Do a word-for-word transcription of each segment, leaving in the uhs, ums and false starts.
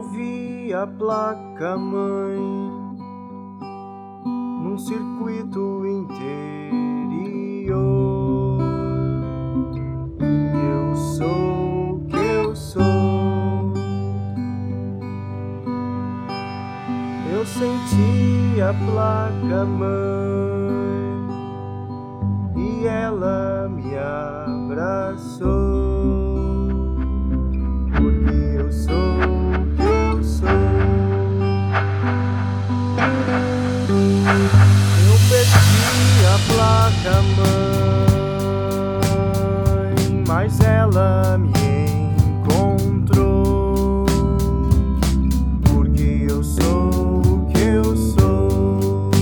ouvi a placa-mãe num circuito interior. Eu sou o que eu sou. Eu senti a placa-mãe e ela me abraçou. Porque eu sou o que eu sou. Eu perdi a placa-mãe, mas ela me encontrou. Porque eu sou o que eu sou.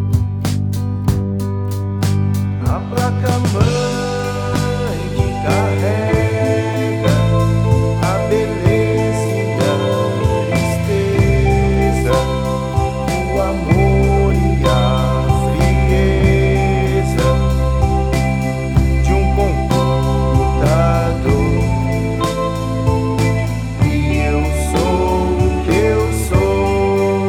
A placa-mãe que carrega a beleza e a tristeza, o amor e a frieza de um computador. E eu sou o que eu sou.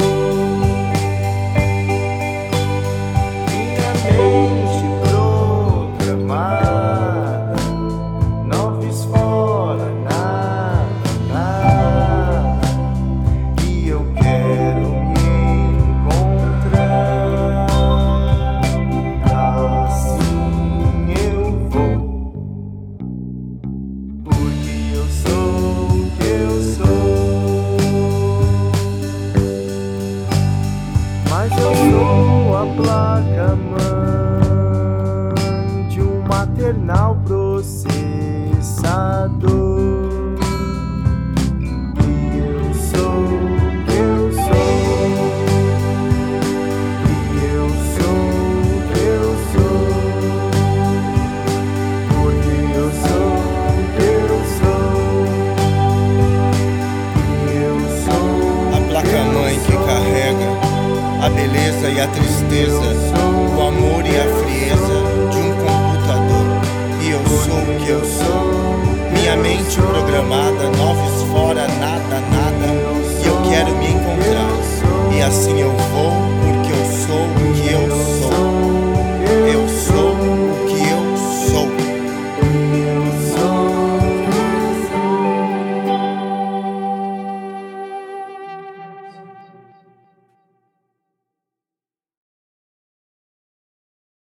Minha mente programada, noves fora, nada, nada. E eu quero me encontrar. Assim eu vou. Porque eu sou o que eu sou. Mas eu sou a placa-mãe de um maternal processador. E eu sou o que eu sou. E eu sou o que eu sou. Porque eu sou o que eu sou. E eu sou A placa-mãe que carrega a beleza e a tristeza, o amor e a frieza de um computador. E eu sou o que eu sou. Minha mente programada, noves fora, nada, nada. E eu quero me encontrar. E assim eu vou.